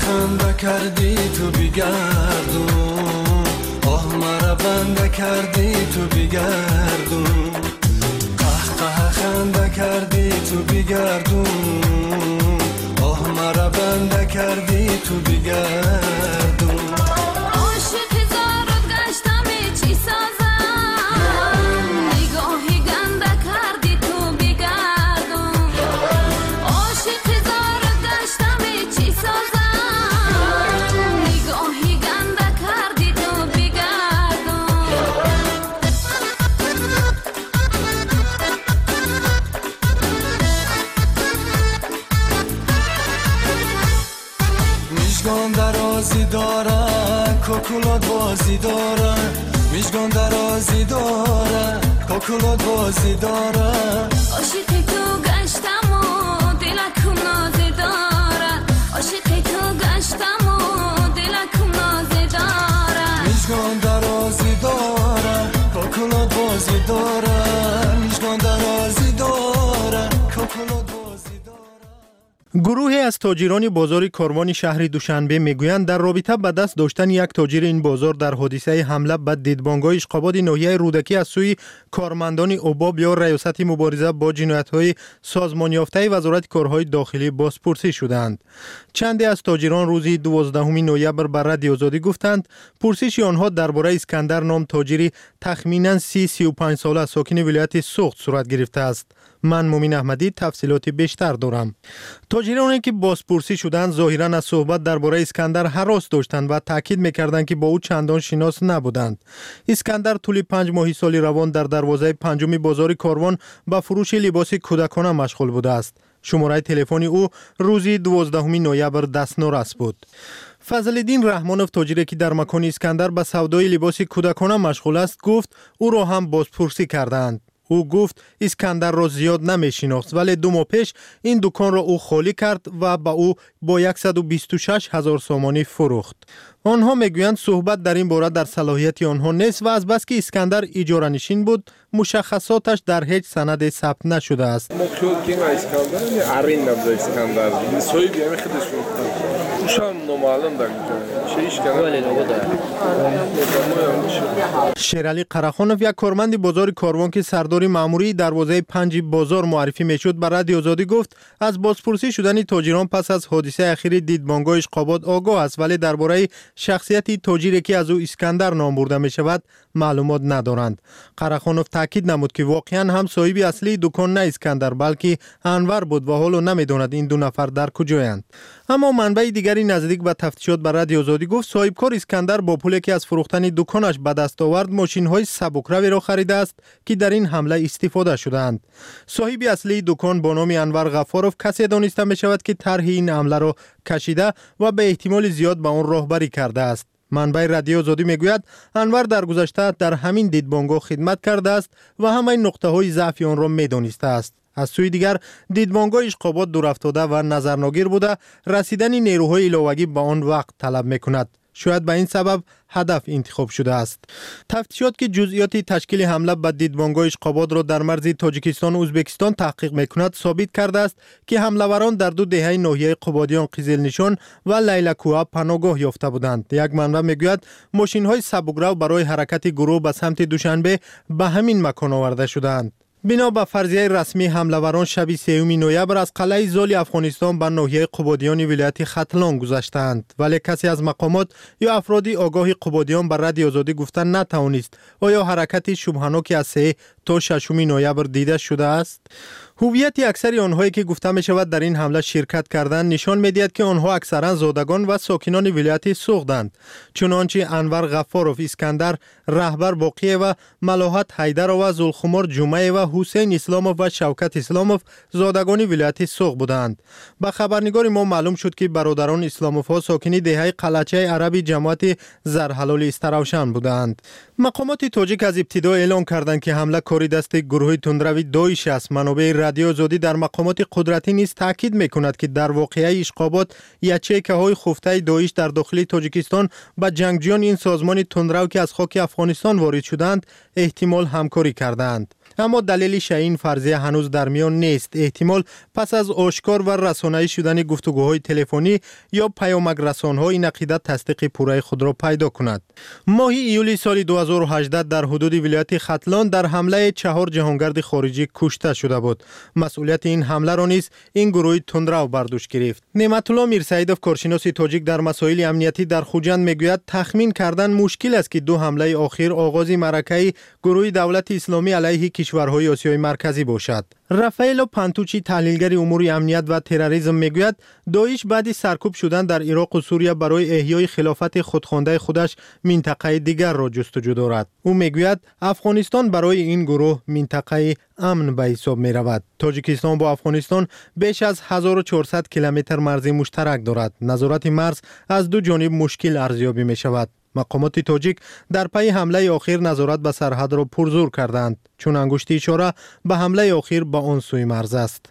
خنده کردی تو بگردون، آه مرا بنده کردی تو بگردون، قهقه خنده کردی تو بگردون، آه مرا بنده کردی تو بگردون. عاشق زارت گشتم چی سازم، نگاهی گنده کردی تو بگردون، عاشق زارت گشتم چی سازم، نگاهی گنده کردی تو بگردون. میشگان درازی داره کوکولات بازی داره، میشگان درازی داره کوکولات بازی داره، عاشق تو گشتم و دلکم نازی داره، عاشق تو گشتم و دلکم نازی داره. میشگان درازی داره کوکولات بازی داره، میشگان درازی داره کوکولات بازی داره. گروهی از تاجران بازار کاروان شهر دوشنبه میگویند در رابطه با دست داشتن یک تاجر این بازار در حادثه حمله به دیدبانگاه اشقاباد ناحیه رودکی از سوی کارمندان اوباب یا ریاست مبارزه با جنایت‌های سازمان یافته وزارت کارهای داخلی بازپرسی شدند. چندی از تاجران روز 12 نوامبر بر رادیو آزادی گفتند پرسش آنها درباره اسکندر نام تاجری تخمیناً 30-35 ساله ساکن ولایت سوخت صورت گرفته است. من مومین احمدی تفصیلات بیشتر دارم. تاجرانی که بازپرسی شدند ظاهراً از صحبت درباره اسکندر هراس داشتند و تاکید می‌کردند که با او چندان شناس نبودند. اسکندر طول 5 ماه سال روان در دروازه پنجم بازار کاروان با فروش لباس کودکانه مشغول بوده است. شماره تلفن او روز 12 نوامبر دستنورس بود. فضل‌الدین رحمانوف تاجری که در مکان اسکندر به سودای لباس کودکانه مشغول است گفت او را هم بازپرسی کردند. او گفت اسکندر را زیاد نمی‌شناخت ولی 2 ماه پیش این دکان را او خالی کرد و با او با 126,000 سامانی فروخت. آنها میگویند صحبت در این باره در صلاحیت آنها نیست و از بس که اسکندر اجاره نشین بود مشخصاتش در هیچ سند ثبت نشده است. شیرعلی قرخانوف یک کارمند بازار کاروان که سردار ماموری دروازه 5 بازار معرفی میشد بر رادیو آزادی گفت از بازپرسی شدن تاجران پس از حادثه اخیر دیدبانگاه اشقاباد آگاه است ولی درباره شخصیت تاجری که از او اسکندر نام برده می شود معلومات ندارند. قرخانوف تاکید نمود که واقعا هم صاحب اصلی دکان نه اسکندر بلکه انور بود و حالا نمیداند این 2 نفر در کجایند. اما منبع دیگری نزدیک به تفتیشات بر رادیو آزادی گفت صاحبکار اسکندر با پولی که از فروختن دکانش به دست آورد ماشین‌های سبکروی را خریده است که در این حمله استفاده شدند. صاحب اصلی دکان با نام انور غفاروف کسی دانسته می شود که طرح این حمله را کشیده و به احتمال زیاد به آن راهبری کرده است. منبع رادیو آزادی میگوید انور در گذشته در همین دیدبانگاه خدمت کرده است و همه نقطه‌های ضعف آن را می‌دانسته است. از سوی دیگر دیدبانگاه اشقاباد دور افتاده و نظرناگیر بوده رسیدن نیروهای علاوه‌ای به آن وقت طلب می‌کند. شاید به این سبب هدف انتخاب شده است. تفتیشات که جزئیات تشکیل حمله به دیدبانگاه اشقاباد را در مرز تاجیکستان و ازبکستان تحقیق می‌کند ثابت کرده است که حمله‌وران در 2 دهه ناحیه قبادیان قزل نشان و لیلکوها پناهگاه یافته بودند. یک منبع میگوید ماشین‌های سبکرو برای حرکت گروه به سمت دوشنبه به همین مکان آورده شدند. بنا به فرضیه رسمی حمله‌وران شب 3 نوامبر از قلعه زال افغانستان به ناحیه قبادیان ولایت ختلان گذشتند ولی کسی از مقامات یا افرادی آگاه قبادیان بر رادیو آزادی گفتن نتوانست آیا حرکت شبهناکی از 3 تا 6 نوامبر دیده شده است. هویت اکثر آنهایی که گفته می شود در این حمله شرکت کردند نشان می‌دهد که آنها اکثرا زادگان و ساکنان ولایت سوختند. چنانچه انور غفاروف اسکندر رهبر باقی و ملاحت حیدر و زلخمار جمعه و حسین اسلاموف و شوکت اسلاموف زادگان ولایت سوخت بودند. با خبرنگار ما معلوم شد که برادران اسلاموف ها ساکن دهه قلچه عربی جماعت زرحلال استراوشن بودند. مقامات تاجیک از ابتدا اعلام کردند که حمله کاری دست گروه تندروی داعش است. منابع رادیو آزادی در مقامات قدرتی نیز تاکید می‌کند که در واقعه اشقابات یچیکه‌های خفته داعش در داخل تاجیکستان با جنگجویان این سازمان تندرو که از خاک افغانستان وارد شدند احتمال همکاری کردند. اما دلیل این فرضیه هنوز در میان نیست. احتمال پس از آشکار و رسانه‌ای شدن گفتگوهای تلفنی یا پیامک رسانه‌ها این عقیده تصدیق پوره خود را پیدا کند. ماه ایولی سال 2018 در حدود ولایت ختلان در حمله 4 جهانگرد خارجی کشته شده بود. مسئولیت این حمله را نیز این گروه تندرو بر دوش گرفت. نعمت الله میرسعیدوف کارشناس تاجیک در مسائل امنیتی در خوجند میگوید تخمین کردن مشکل است که 2 حمله اخیر آغاز معرکه گروه دولت اسلامی علیه کشورهای آسیای مرکزی باشد. رافائل پانتوچی تحلیلگر امور امنیت و تروریسم میگوید داعش بعد سرکوب شدن در عراق و سوریه برای احیای خلافت خودخوانده خودش منطقه دیگر را جستجو دارد. او میگوید افغانستان برای این گروه منطقه امن به حساب می رود. تاجیکستان با افغانستان بیش از 1400 کیلومتر مرز مشترک دارد. نظارت مرز از 2 جانب مشکل ارزیابی می شود. مقامات تاجیک در پی حمله اخیر نظارت به سرحد را پرزور کردند، چون انگشت اشاره به حمله اخیر به آن سوی مرز است.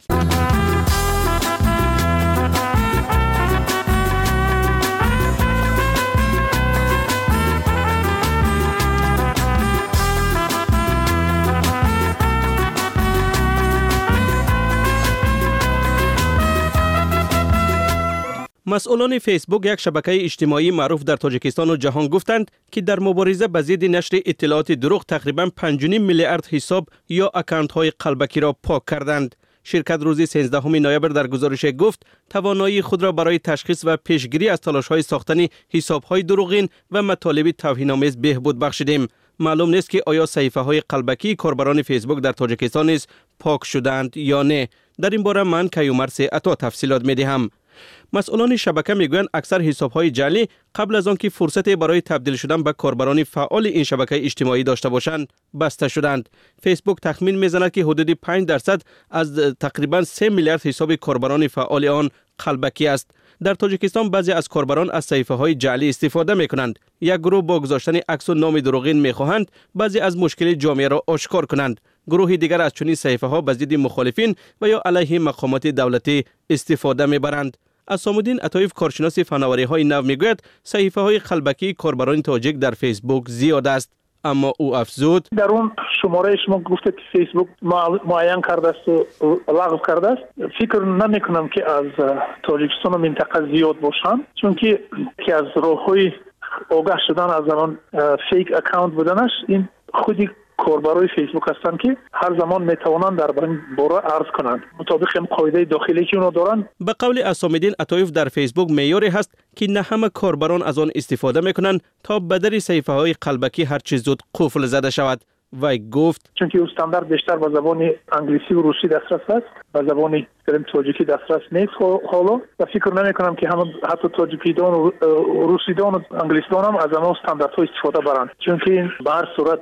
مسئولان فیسبوک یک شبکه اجتماعی معروف در تاجیکستان و جهان گفتند که در مبارزه با ضد نشر اطلاعات دروغ تقریباً 5.5 میلیارد حساب یا اکانت های قلبکی را پاک کردند. شرکت روز 13 نوامبر در گزارش گفت توانایی خود را برای تشخیص و پیشگیری از تلاش های ساختن حساب های دروغین و مطالب توهین‌آمیز بهبود بخشیدیم. معلوم نیست که آیا صحیفه های قلبکی کاربران فیسبوک در تاجیکستان نیز پاک شدند یا نه. در این باره من کیومرث عطا تفصیلات می‌دهم. مسئولان شبکه میگویند اکثر حساب‌های جعلی قبل از آنکه فرصت برای تبدیل شدن به کاربران فعال این شبکه اجتماعی داشته باشند بسته شدند. فیسبوک تخمین میزند که حدود 5% از تقریباً 3 میلیارد حساب کاربران فعال آن قلبکی است. در تاجیکستان بعضی از کاربران از صحیفه‌های جعلی استفاده می‌کنند. یک گروه با گذاشتن عکس و نام دروغین می‌خواهند بعضی از مشکل جامعه را آشکار کنند. گروه دیگر از چنین صحیفه‌ها به ضد مخالفین و یا علیه مقامات دولتی استفاده می‌برند. عصام‌الدین عطایف کارشناس فناوری‌های نو میگوید صحیفه‌های قلبکی کاربران تاجیک در فیسبوک زیاد است، اما او افزود در اون شماره شما گفته که فیسبوک معین کرده است و لغو کرده است. فکر نمی کنم که از تاجیکستان و منطقه زیاد باشند، چون که از راه‌های آگاه شدن از زمان فیک اکانت بودنش این خودی کاربرای فیسبوک هستن که هر زمان میتوانند در باره عرض کنند مطابق قاعده داخلی که اونا دارن. به قول عصام‌الدین عطایف در فیسبوک معیاری هست که نه همه کاربران از آن استفاده میکنند تا به در صحیفه‌های قلبکی هر چیز زود قفل زده شود. وی گفت چون که استاندارد بیشتر به زبان انگلیسی و روسی دسترس است، به زبان تاجیکی دسترس نیست حالا، و فکر نمی کنم که همه حتی تاجیکیدان و روسیدان و انگلیسیدان هم از آن استانداردها استفاده برند، چون که به هر صورت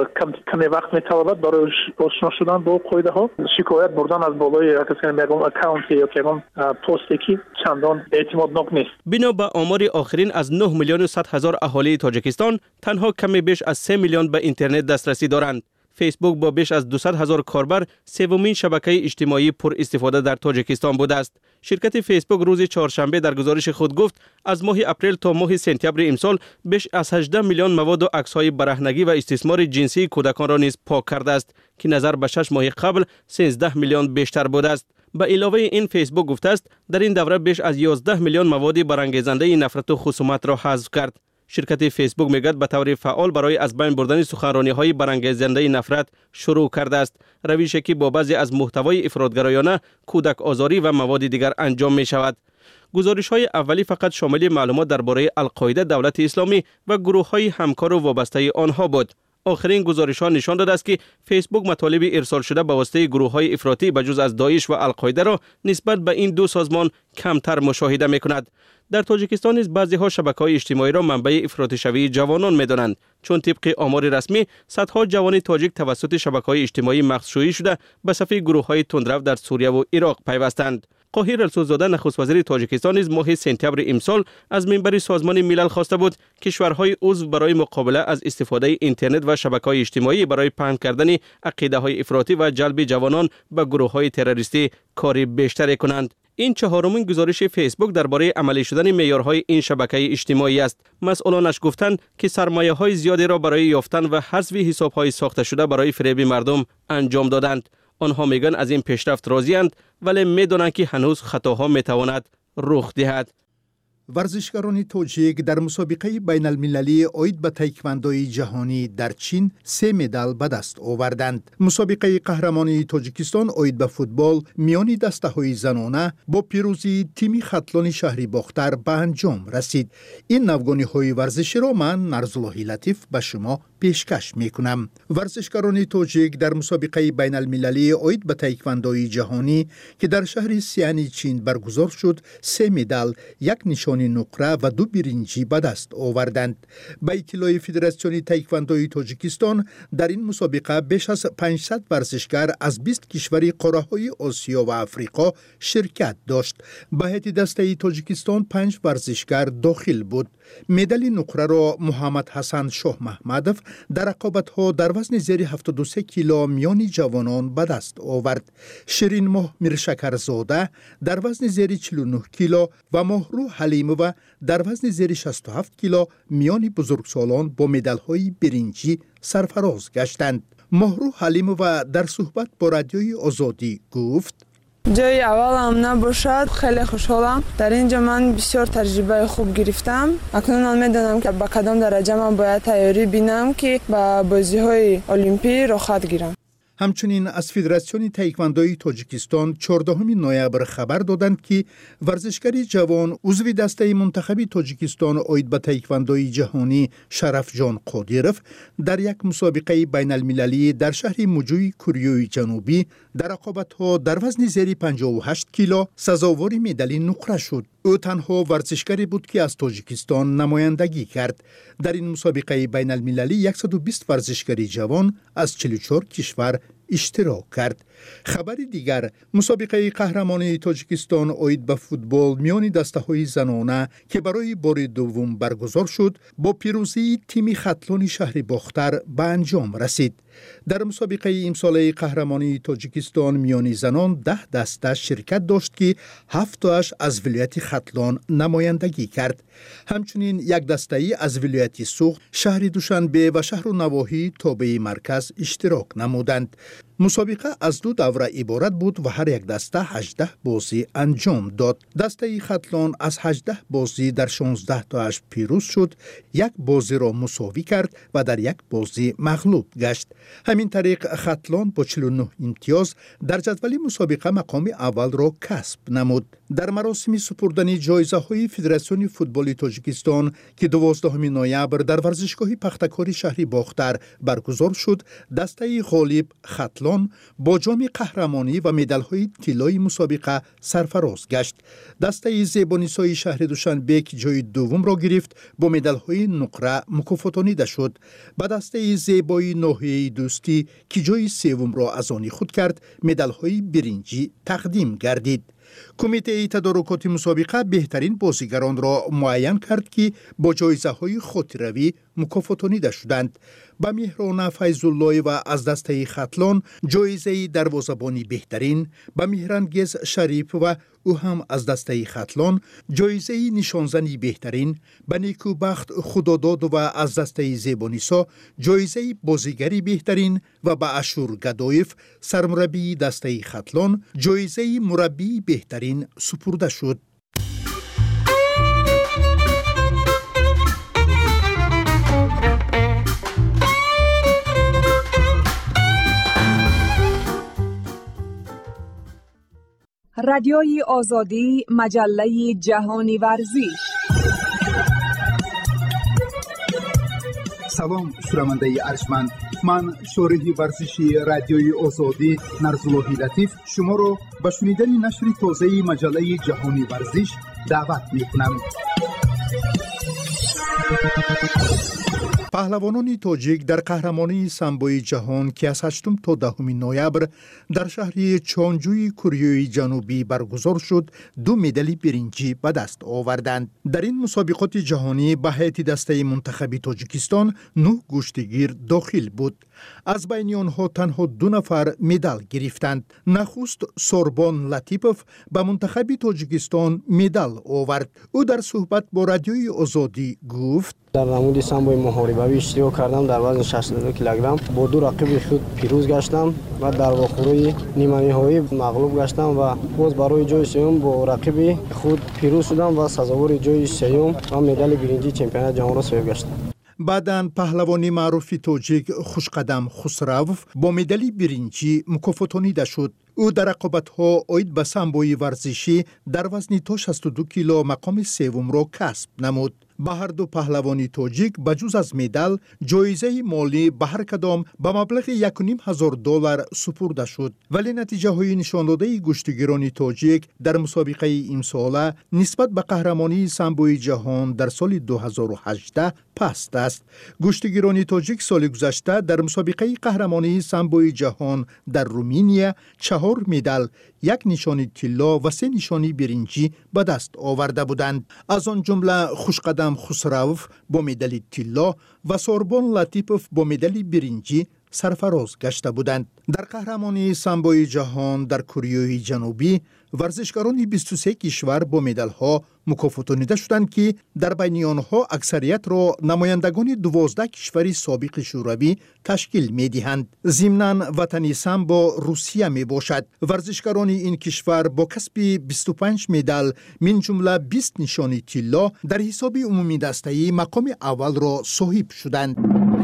کمی وقت می‌طلبد برای آشنا شدن با قاعده ها. شکایت بردن از بالای کسی میگم اکانت یا که پستی که چندان اعتمادناک نیست. بنا به آمار آخرین از 9 میلیون و 100 هزار اهالی تاجیکستان تنها کمی بیش از 3 میلیون به اینترنت دسترسی دارند. فیسبوک با بیش از 200 هزار کاربر سومین شبکه اجتماعی پر استفاده در تاجیکستان بوده است. شرکت فیسبوک روز چهارشنبه در گزارش خود گفت از ماه اپریل تا ماه سپتامبر امسال بیش از 18 میلیون مواد و عکس‌های برهنگی و استثمار جنسی کودکان را نیز پاک کرده است که نظر به 6 ماه قبل 13 میلیون بیشتر بوده است. به علاوه این فیسبوک گفته است در این دوره بیش از 11 میلیون مواد برانگیزنده نفرت و خصومت را حذف کرد. شرکت فیسبوک میگوید به طور فعال برای از بین بردن سخنرانی‌های برانگیزنده نفرت شروع کرده است، روشی که با بعضی از محتوای افراط‌گرایانه، کودک آزاری و مواد دیگر انجام می شود. گزارش‌های اولی فقط شامل معلومات درباره القاعده دولت اسلامی و گروه‌های همکار و وابسته آنها بود. آخرین گزارش‌ها نشان داده است که فیسبوک مطالب ارسال شده به واسطه گروه‌های افراطی بجز از داعش و القاعده را نسبت به این دو سازمان کمتر مشاهده می‌کند. در تاجیکستان نیز بعضی‌ها شبکه‌های اجتماعی را منبع افراطی شوی جوانان می‌دانند، چون طبق آمار رسمی صدها جوان تاجیک توسط شبکه‌های اجتماعی مخزوشی شده به صف گروه‌های تندرو در سوریه و عراق پیوستند. قاهر السوزاده نخست وزیر تاجیکستان نیز ماه سپتامبر امسال از منبر سازمان ملل خواسته بود کشورهای عضو برای مقابله از استفاده اینترنت و شبکه‌های اجتماعی برای پهن کردن عقیده‌های افراطی و جلب جوانان به گروه‌های تروریستی کاری بیشتری کنند. این چهارمین گزارش فیسبوک درباره عملی شدن معیارهای این شبکه اجتماعی است. مسئولانش گفتند که سرمایه‌های زیادی را برای یافتن و حذف حساب‌های ساخته شده برای فریب مردم انجام دادند. آنها میگن از این پیشرفت راضی‌اند ولی میدانند که هنوز خطاها میتواند رخ دهد. ورزشکاران تاجیک در مسابقه بین المللی عاید به تایکواندوی جهانی در چین 3 مدال به دست آوردند. مسابقه قهرمانی تاجیکستان عاید به فوتبال میان دسته‌های زنانه با پیروزی تیم خطلان شهری باختر به انجام رسید. این نوگانی‌های ورزشی را من نرزالله لطیف به شما پیشکش میکنم. ورزشکاران تاجیک در مسابقه بین المللی عاید به تایکواندوی جهانی که در شهر سیان چین برگزار شد 3 مدال، 1 نشان نقره و 2 برنجی به دست آوردند. به اطلاع فدراسیون تایکواندوی تاجیکستان در این مسابقه بیش از 500 ورزشکار از 20 کشور قاره‌های آسیا و افریقا شرکت داشت. به هیئت دسته تاجیکستان 5 ورزشکار داخل بود. مدال نقره را محمد حسن شاه محمدов در رقابت‌ها در وزن زیر 73 کیلو میان جوانان به دست آورد. شیرین ماه میرشکرزاده در وزن زیر 49 کیلو و ماهرو حلیمова در وزن زیر 67 کیلو میان بزرگسالان با مدال‌های برنجی سرفراز گشتند. ماهرو حلیمова در صحبت با رادیوی آزادی گفت: جای اولم نباشد خیلی خوشحالم. در اینجا من بسیار تجربه خوب گرفتم. اکنون میدانم که به کدام درجه من باید تیاری بینم که به بازی‌های المپی رخصت گیرم. همچنین از فدراسیون تایکواندوی تاجیکستان 14 نوامبر خبر دادند که ورزشکاری جوان عضو دسته منتخب تاجیکستان عاید به تایکواندوی جهانی شرف جان قادیروف در یک مسابقه بین المللی در شهر موجوی کره جنوبی در رقابت‌ها در وزن زیر 58 کیلو سزاوار مدال نقره شد. او تنها ورزشکاری بود که از تاجیکستان نمایندگی کرد. در این مسابقه بین المللی 120 ورزشکاری جوان از 44 کشور اشتراک کرد. خبر دیگر، مسابقه قهرمانی تاجیکستان عاید به فوتبال میان دسته‌های زنانه که برای بار دوم برگزار شد با پیروزی تیم خطلان شهر باختر به انجام رسید. در مسابقه امساله قهرمانی تاجیکستان میان زنان 10 دسته شرکت داشت که 7 تاش از ولایت خطلان نمایندگی کرد. همچنین یک دسته از ولایت سوخت، شهر دوشنبه و شهر و نواحی تابع مرکز اشتراک نمودند. مسابقه از 2 دوره عبارت بود و هر یک دسته 18 بازی انجام داد. دسته خطلان از 18 بازی در 16 تاش پیروز شد، 1 بازی را مساوی کرد و در 1 بازی مغلوب گشت. همین طریق خطلان با 49 امتیاز در جدول مسابقه مقام اول را کسب نمود. در مراسم سپردن جایزه‌های فدراسیون فوتبال تاجیکستان که 12 نوامبر در ورزشگاه پختکاری شهری باختر برگزار شد، دسته غالب خطلان با جام قهرمانی و مدال‌های طلایی مسابقه سرفراز گشت. دسته زیبانیسای شهر دوشنبه که جای دوم را گرفت با مدال‌های نقره مکافاتانیده شد. با دسته زیبای ناحیه دوستی که جای سوم را از آن خود کرد، مدال‌های برنجی تقدیم گردید. کمیته تدارکات مسابقه بهترین بازیگران را معین کرد که با جایزه‌های خاطروی مکافاتانیده شدند. با مهران فیض‌الله و از دسته خطلان جایزه دروازه‌بانی بهترین، با مهرانگیز شریف و او هم از دسته خطلان جایزه نشانزنی بهترین، با نیکوبخت خداداد و از دسته زیبانیسا جایزه بازیگری بهترین و با اشور گدایف سرمربی دسته خطلان جایزه مربی بهترین سپرده شد. رادیوی آزادی، مجله جهانی ورزش. سلام شنونده ارجمند، من شارح ورزشی رادیوی آزادی نرزالله لطیف شما را به شنیدن نشر تازه مجله جهانی ورزش دعوت می کنم. پهلوانان تاجیک در قهرمانی سامبوی جهان که از 8 تا 10 نوامبر در شهر چانجوی کره جنوبی برگزار شد 2 مدال برنجی به دست آوردند. در این مسابقات جهانی به هیئت دسته منتخب تاجیکستان 9 گشتگیر داخل بود. از بین آنها تنها 2 نفر مدال گرفتند. نخست سوربون لطیپوف به منتخب تاجیکستان مدال آورد. او در صحبت با رادیوی آزادی گفت: در نمود سامبوی محاربوی اشتراک کردم. در وزن 62 کیلوگرم با 2 رقیب خود پیروز گشتم و در واخوری نیمه نهایی مغلوب گشتم و باز برای جای سوم با رقیب خود پیروز شدم و سزاوار جای سوم و مدال برنجی چمپیونات جهان را صاحب گشتم. بعداً پهلوانی معروف تاجیک خوشقدم خسروف با مدال برنجی مکافاتانیده شد. او در رقابت‌ها عاید به سامبوی ورزشی در وزن تا 62 کیلو مقام سوم را کسب نمود. به هر دو پهلوانی تاجیک بجز از مدال جایزه مالی به هر کدام به مبلغ $1,500 سپرده شد. ولی نتیجه های نشان داده گشتگیران تاجیک در مسابقه امساله نسبت به قهرمانی سامبوی جهان در سال 2018 پست است. گشتگیران تاجیک سال گذشته در مسابقه قهرمانی سامبوی جهان در رومانیا 4 مدال، 1 نشانی طلا و 3 نشانی برنجی به دست آورده بودند. از آن جمله خوشقدم خسروف با مدال طلا و سوربون لطیپوف با مدال برنجی سرفراز گشته بودند. در قهرمانی سامبوی جهان در کره جنوبی ورزشکاران 23 کشور با مدال‌ها مکافاتانیده شدند که در بین آنها اکثریت را نمایندگان 12 کشور سابق شوروی تشکیل می‌دهند. ضمناً وطن سامبو روسیه میباشد. ورزشکاران این کشور با کسب 25 مدال من جمله 20 نشانی طلا در حساب عمومی دسته مقام اول را صاحب شدند.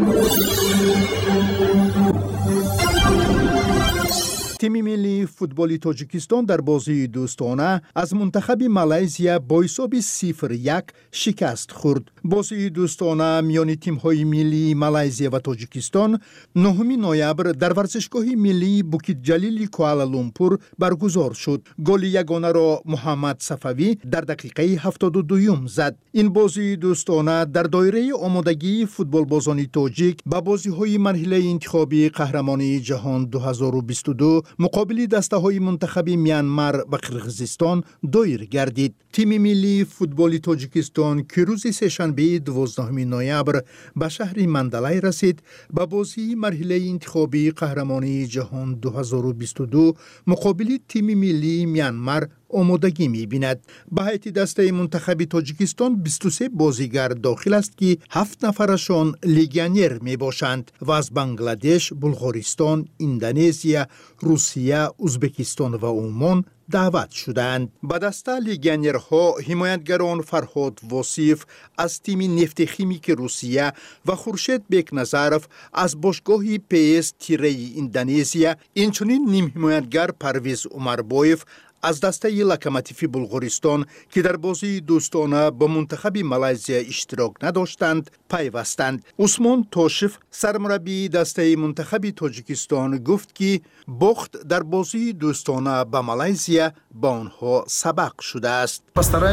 تیم ملی فوتبال تاجیکستان در بازی دوستانه از منتخب مالزیا با حساب 0-1 شکست خورد. بازی دوستانه میان تیم‌های ملی مالزیا و تاجیکستان 9 نوامبر در ورزشگاه ملی بوکیت جلیل کوالالامپور برگزار شد. گل یگانه را محمد صفوی در دقیقه 72 زد. این بازی دوستانه در دایره آمادگی فوتبال بازان تاجیک به بازی‌های مرحله انتخابی قهرمانی جهان 2022 مقابل دسته‌های منتخب میانمار و قرقیزستان دایر گردید. تیم ملی فوتبال تاجیکستان که روز سه‌شنبه 12 نوامبر به شهر مندلای رسید به بازی مرحله انتخابی قهرمانی جهان 2022 مقابل تیم ملی میانمار آمادگی می‌بیند. به هیئت دسته منتخب تاجیکستان 23 بازیگر داخل است که 7 نفرشان لیگیونر میباشند و از بنگلادش، بلغارستان، اندونزیا، روسیه، ازبکستان و عمان دعوت شدند. به دسته لیگیونرها حمایتگران فرهاد واصف از تیم نفت خیمیک روسیه و خورشید بیکنظرف از باشگاه PS تیره اندونزیا، اینچنین نیم حمایتگر پرویز عمربایف از دسته لوکوموتیو بلغارستان که در بازی دوستانه با منتخب مالزیا اشتراک نداشتند پیوستند. عثمان توشف سرمربی دسته منتخب تاجیکستان گفت که باخت در بازی دوستانه با مالزیا با آنها سبق شده است.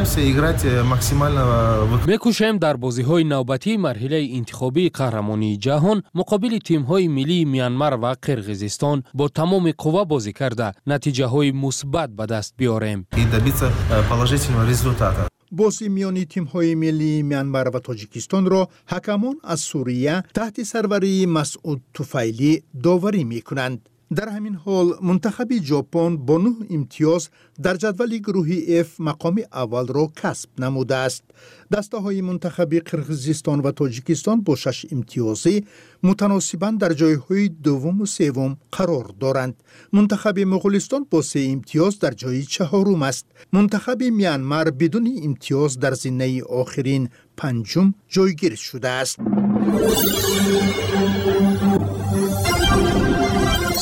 میکوشیم در بازی‌های نوبتی مرحله انتخابی قهرمانی جهان مقابل تیم‌های ملی میانمار و قرقیزستان با تمام قوا بازی کرده نتیجه‌های مثبت به دست بیاریم. بازی میان تیم‌های ملی میانمار و تاجیکستان را حکمان از سوریه تحت سروری مسعود طفیلی داوری می‌کنند. در همین حال منتخب ژاپن با 9 امتیاز در جدول گروهی F مقام اول را کسب نموده است. دسته‌های منتخب قرقیزستان و تاجیکستان با 6 امتیازی متناسباً در جایهای دوم و سوم قرار دارند. منتخب مغولستان با 3 امتیاز در جای چهارم است. منتخب میانمار بدون امتیاز در زینه آخرین پنجم جایگیر شده است.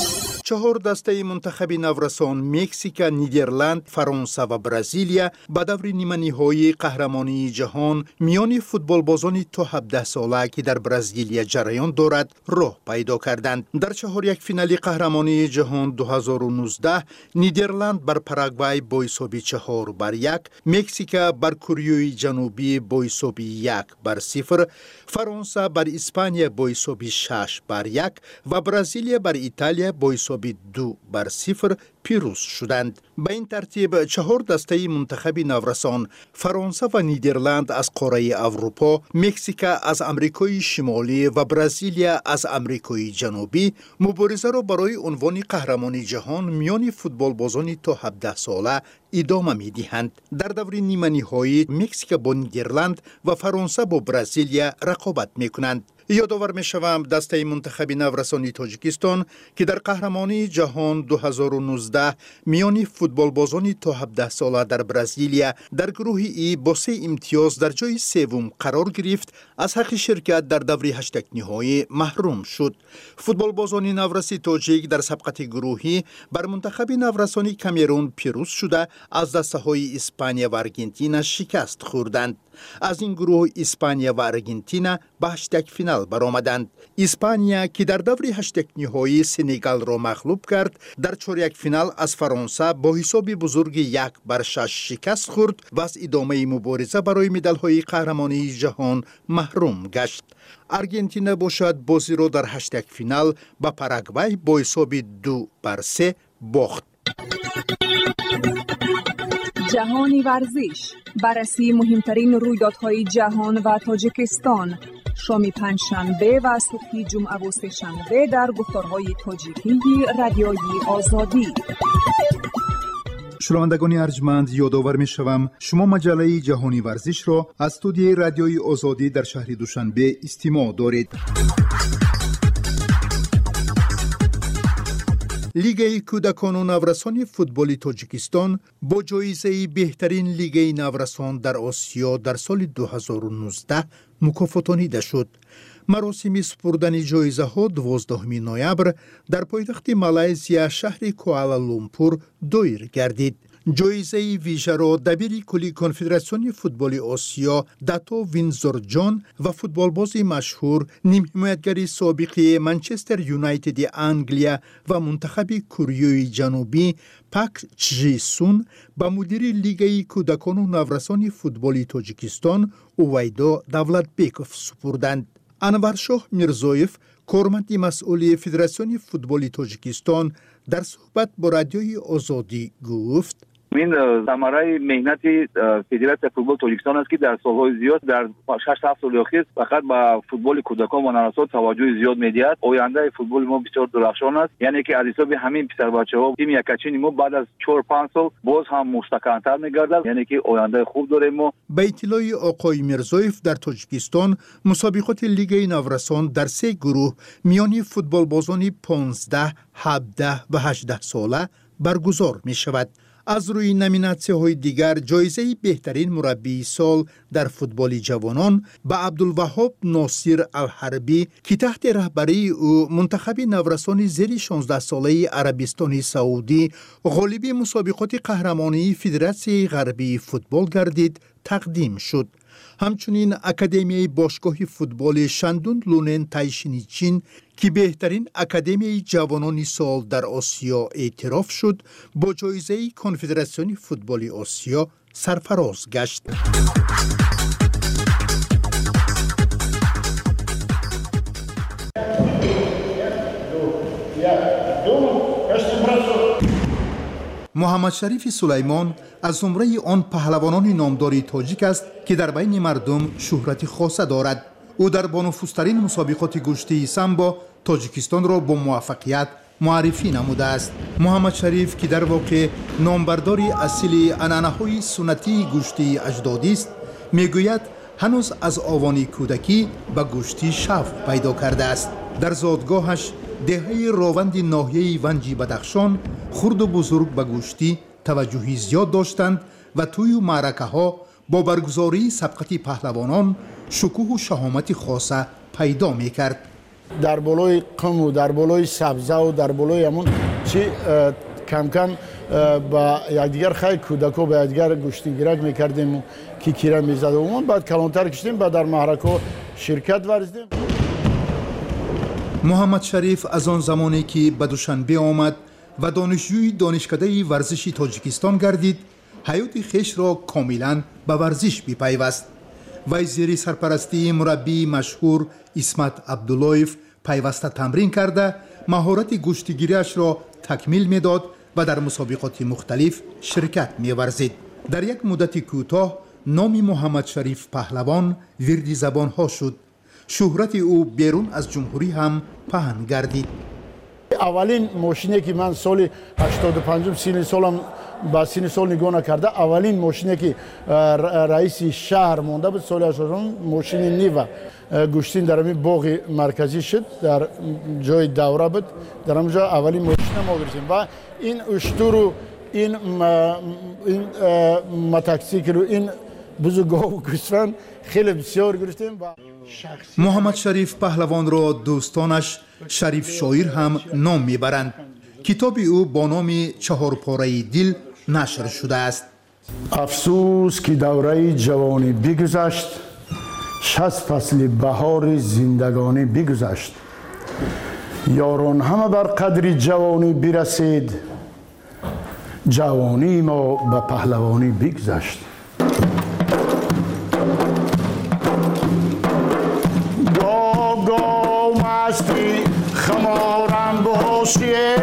4 دسته منتخب نورسان مکزیک، نیدرلند، فرانسه و برزیلیا به دور نیمه نهایی قهرمانی جهان میان فوتبالبازان تا 17 ساله که در برزیلیا جریان دارد راه پیدا کردند. در 4 فینال قهرمانی جهان 2019 نیدرلند بر پاراگوئه با حساب 4-1، مکزیک بر کره جنوبی با حساب 1-0، فرانسه بر اسپانیا با حساب 6-1 و برزیلیا بر ایتالیا با حساب 2-0 پیروز شدند. به این ترتیب 4 دسته منتخب نورسان، فرانسه و نیدرلند از قاره اروپا، مکزیک از امریکای شمالی و برزیلیا از امریکای جنوبی مبارزه را برای عنوان قهرمانی جهان میان فوتبالبازان تا 17 ساله ادامه می‌دهند. در دور نیمه نهایی مکزیک با نیدرلند و فرانسه با برزیلیا رقابت می‌کنند. یادآور می‌شوم دسته منتخب نورسانی تاجیکستان که در قهرمانی جهان 2019 میان فوتبالبازان تا 17 ساله در برزیلیا در گروه ای با 3 امتیاز در جای سوم قرار گرفت، از حق شرکت در دور 8 نهایی محروم شد. فوتبالبازان نورسی تاجیک در سبقت گروهی بر منتخب نورسانی کامرون پیروز شده از دسته‌های اسپانیا و آرژانتین شکست خوردند. از این گروه اسپانیا و آرژانتین به 8 فینال برآمدند. اسپانیا که در دور 8 نهایی سنگال را مغلوب کرد، در 4 فینال از فرانسه با حساب بزرگ 1-6 شکست خورد و از ادامه مبارزه برای مدال‌های قهرمانی جهان محروم گشت. آرژانتین باشد بازی را در 8 فینال با پاراگوئه با حساب 2-3 باخت. جهانی ورزش، بررسی مهمترین رویدادهای جهان و تاجیکستان، شام پنجشنبه و صبح جمعه و سه‌شنبه در گفتارهای تاجیکی رادیوی آزادی. شنوندگان ارجمند، یادآور می‌شوم شما مجله جهانی ورزش را از استودیوی رادیوی آزادی در شهر دوشنبه استماع دارید. لیگ کودکان و نورسان فوتبال تاجیکستان با جایزه بهترین لیگ نورسان در آسیا در سال 2019 مکافاتانیده شد. مراسم سپردن جایزه ها 12 نوامبر در پایتخت مالایزیا شهر کوالالامپور دایر گردید. جایزه ویژه را دبیر کلی کنفدراسیون فوتبال آسیا داتو وینزور جان و فوتبالباز مشهور نیم حمایتگر سابق منچستر یونایتد انگلیا و منتخب کره جنوبی پاک چجی سون با مدیر لیگ کودکان و نورسان فوتبال تاجیکستان اویدا دولتبیکوف سپردند. انورشاه میرزایف، کارمند مسئول فدراسیون فوتبال تاجیکستان، در صحبت با رادیوی آزادی گفت: این ثمره مهنت فدراسیون فوتبال تاجیکستان است که در سالهای زیاد در 6-7 سال اخیر فقط به فوتبال کودکان و نورسان توجه زیاد می‌دهد. آینده فوتبال ما بسیار درخشان است، یعنی که از حساب همین پسر بچه‌ها تیم یکچین ما بعد از 4-5 سال باز هم مستحکم‌تر می‌گردد، یعنی که آینده خوب داریم ما. به اطلاع آقای میرزایف، در تاجیکستان مسابقات لیگ نورسان در 3 گروه میان فوتبالبازان 15، 17 و 18 ساله برگزار می‌شود. از روی نامیناسی‌های دیگر جایزه بهترین مربی سال در فوتبال جوانان به عبدالوهاب ناصر الحربی که تحت رهبری او منتخب نورسان زیر 16 ساله عربستان سعودی غالب مسابقات قهرمانی فدراسیون غربی فوتبال گردید تقدیم شد. همچنین اکادمیای باشگاه فوتبال شندون لونن تایشینیچین که بهترین اکادمی جوانان سال در آسیا اعتراف شد، با جایزه کنفدراسیون فوتبال آسیا سرفراز گشت. محمد شریف سلیمان از زمره آن پهلوانان نامدار تاجیک است که در بین مردم شهرت خاصه دارد. او در بانفوذترین مسابقات گشتی سامبا تاجیکستان را با موفقیت معرفی نموده است. محمد شریف که در واقع نامبردار اصلی عنعنه‌های سنتی گشتی اجدادی است، میگوید هنوز از آوان کودکی به گشتی شوق پیدا کرده است. در زادگاهش دهه راوند ناحیه ونجی بدخشان خرد و بزرگ به گشتی توجهی زیاد داشتند و توی معرکه ها با برگزاری سبقت پهلوانان شکوه و شهامت خاصه پیدا میکرد. در بالای قم و در بالای سبزه و در بالای همون چی کم کم با یکدیگر خیلی کودکو با یکدیگر گشتیگیرک میکردیم که کیره میزدیم بعد کلانتر کشیدیم بعد در محرکو شرکت ورزیدیم. محمد شریف از آن زمانی که به دوشنبه آمد و دانشجوی دانشکده ورزشی تاجیکستان گردید حیات خیش را کاملا به ورزش بپیوست. وی زیر سرپرستی مربی مشهور اسمت عبداللهیف پیوسته تمرین کرده مهارت گشتیگیریش را تکمیل میداد و در مسابقات مختلف شرکت می‌ورزید. در یک مدت کوتاه نام محمد شریف پهلوان ورد زبان‌ها شد. شهرت او بیرون از جمهوری هم پهن گردید. اولین ماشینی که من سال 85 سین سالم با سین سال نگاه نکرده اولین ماشینی که رئیس شهر مونده بود سال 80 ماشین نیو گوشتین در همین باغ مرکزی شد در جای دوره بود در همونجا اولین ماشین ما گرفتیم و این اشتر این متاکسیکل و این بزرگاه و گوسفند خیلی بسیار گرفتیم. محمد شریف پهلوان را دوستانش شریف شاعر هم نام میبرند. کتاب او با نام 4 پاره دل نشر شده است. افسوس که دوره جوانی بگذشت 60 فصل بهار زندگانی بگذشت یاران همه بر قدر جوانی برسید جوانی ما به پهلوانی بگذشت. گو مستی خمارم باشیه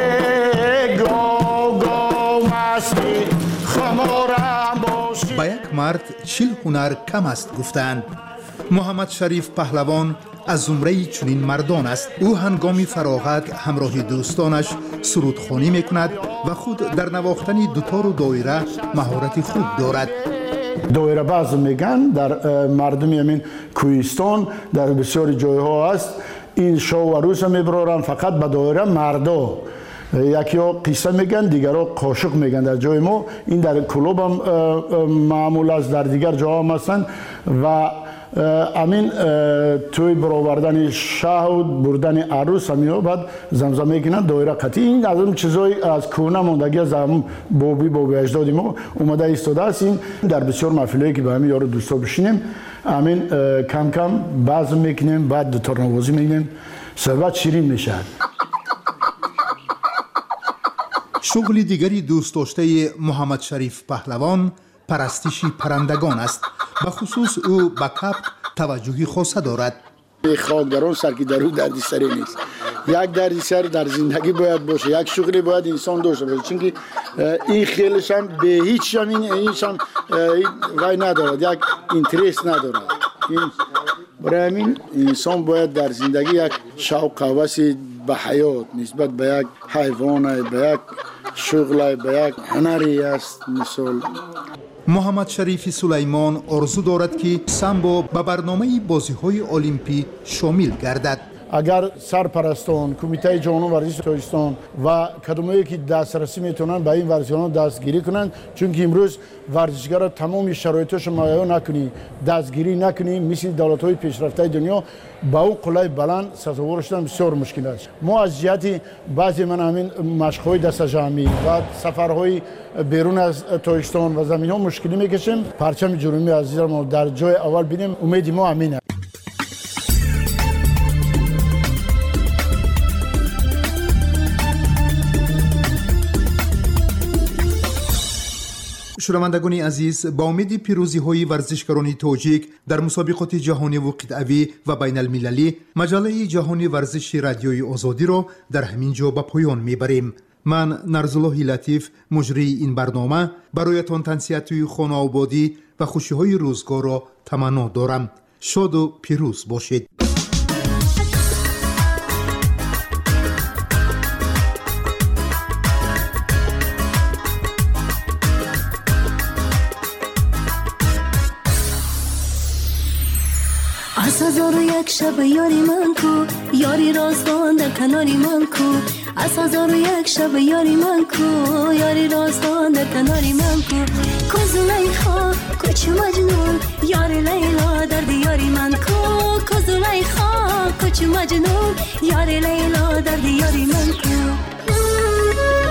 گو مستی خمارم باشیه. با یک مرد 40 هنر کم است گفتند. محمد شریف پهلوان از زمره چنین مردان است. او هنگام فراغت همراه دوستانش سرودخوانی میکند و خود در نواختن دوتار و دایره مهارت خوب دارد. دایره باز میگن در مردمی همین کوهستان در بسیاری جایها است. این شو و روز میبرارن فقط به دایره مردا یکی ها قصه میگن دیگر ها قاشق میگن. در جای ما این در کلوب هم معمول است در دیگر جاها هم هستن و امین توی برآوردن شهود بردن عروس همین بعد زمزمه میکنن دایره قطعی. این از اون چیزای از کهنه ماندگی از بابی اجدادی ما اومده ایستاده است. این در بسیار محفلایی که به همین یارو دوستا بشینیم امین کم کم بزم میکنیم بعد دوتار نوازی میکنیم صحبت شیرین میشه. شغل دیگری دوست داشته محمد شریف پهلوان پرستش پرندگان است. به خصوص او به کبک توجهی خاصه دارد. خاکدران سر که در او دردسری نیست. یک دردسر در زندگی باید باشه. یک شغلی باید انسان داشته باشه. چون که این خیلیش هم به هیچ هم اینش هم وای ندارد. یک اینترست ندارد. برای همین انسان باید در زندگی یک شوق و هوس به حیات نسبت به یک حیوان به یک شغل به یک هنری است. مثال محمد شریف سلیمان آرزو دارد که سامبو به برنامه بازی‌های المپی شامل گردد. اگر سرپرستان کمیته جهانی ورزش تاجیکستان و کدومایی که دسترسی میتونن به این ورزشان دستگیری کنند چون که امروز ورزشگرا تمام شرایطش مهیا نکنی دستگیری نکنی مثل دولت‌های پیشرفته دنیا با او قلای بلند سزاوار شدن بسیار مشکل است. ما از جهت بعضی من همین مشق‌های دست جمعی و سفرهای بیرون از تاجیکستان و زمین‌ها مشکلی میکشیم. پرچم جنوبی عزیزم ما در جای اول بینیم. امید ما همینه. شنوندگان عزیز، با امید پیروزی های ورزشکاران تاجیک در مسابقات جهانی و قطعوی و بین المللی مجله جهانی ورزش رادیوی آزادی را در همین جا به پایان میبریم. من نرزالله لطیف مجری این برنامه برایتان تنصیحات خانه آبادی و خوشی های روزگار را تمنا دارم. شاد و پیروز باشید. از 1001 شب یاری من کو یاری راستان در کناری من کو از 1001 شب یاری من کو یاری راستان در کناری من کو کوزلیخا کوچ مجنون یاری لیلا در دیاری من کو کوزلیخا کوچ مجنون یاری لیلا در دیاری من کو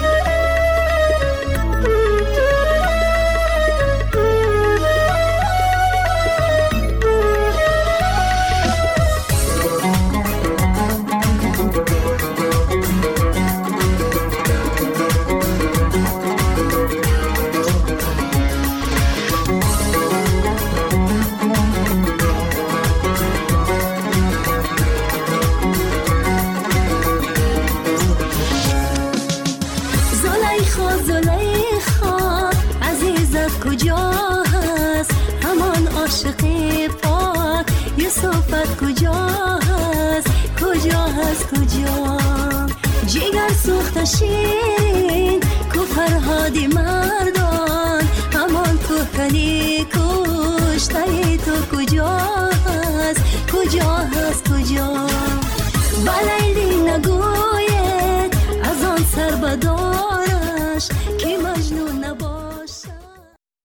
شیرین کو فرهادی مردان همان کوهکنی کشتنی تو کجا هست کجا هست کجا بلیلی نگو